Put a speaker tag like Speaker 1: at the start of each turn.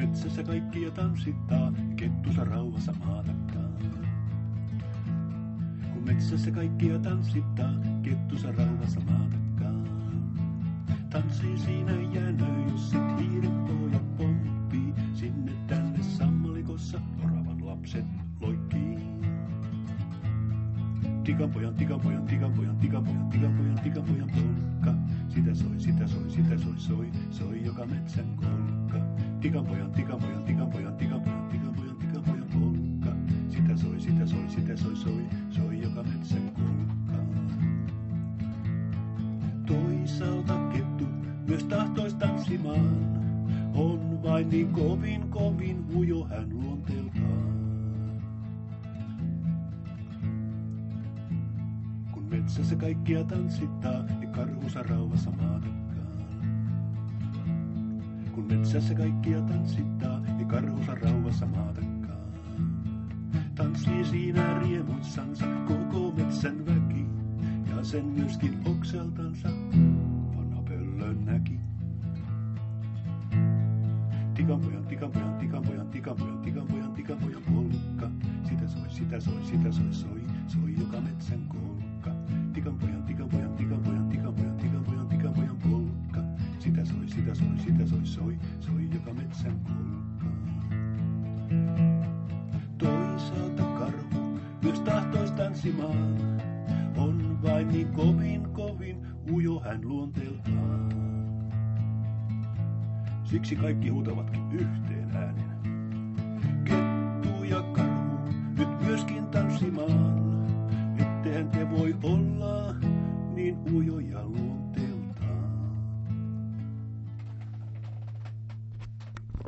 Speaker 1: metsässä kaikkia tanssittaa, kettusa rauhassa maatakaan. Kun metsässä kaikkia tanssittaa, kettusa rauhassa maatakaan. Tanssii siinä jäänöjyssit, hiirenpojat pomppii, sinne tänne sammalikossa oravan lapset loikkii. Tikanpojan, tikanpojan, tikanpojan, tikanpojan, tikanpojan, tikanpojan polkka. Sitä soi, sitä soi, sitä soi, soi, soi joka metsän kolkka. Tikanpojan, tikanpojan, tikanpojan, tikanpojan, tikanpojan, tikanpojan polkka. Sitä soi, sitä soi, sitä soi, soi, soi joka metsän kolkka. Toisaalta kettu myös tahtois tanssimaan, on vain niin kovin, kovin ujo hän luonteeltaan. Metsässä kaikkia tanssittaa, ja karhusa rauhassa maatakaan. Kun metsässä kaikkia tanssittaa, ja karhusa rauhassa maatakaan. Tanssii siinä riemuissansa koko metsän väki, ja sen myöskin okseltansa vanha pöllön näki. Tikanpojan, tikanpojan, tikanpojan, tikanpojan, tikanpojan, tikanpojan polkka. Sitä soi, sitä soi, sitä soi, soi, soi joka metsän kolkka. Tikanpojan, tikanpojan, tikanpojan, tikanpojan, tikanpojan, tikanpojan polkka. Sitä soi, sitä soi, sitä soi, soi, soi joka metsän kolkka. Toisaalta karhu myös tahtois tanssimaan, on vain niin kovin, kovin ujo hän luonteeltaan. Siksi kaikki huutavatkin yhteen äänen. Kettu ja karhu nyt myöskin tanssimaan, ettehän te voi olla niin ujoja luonteeltaan.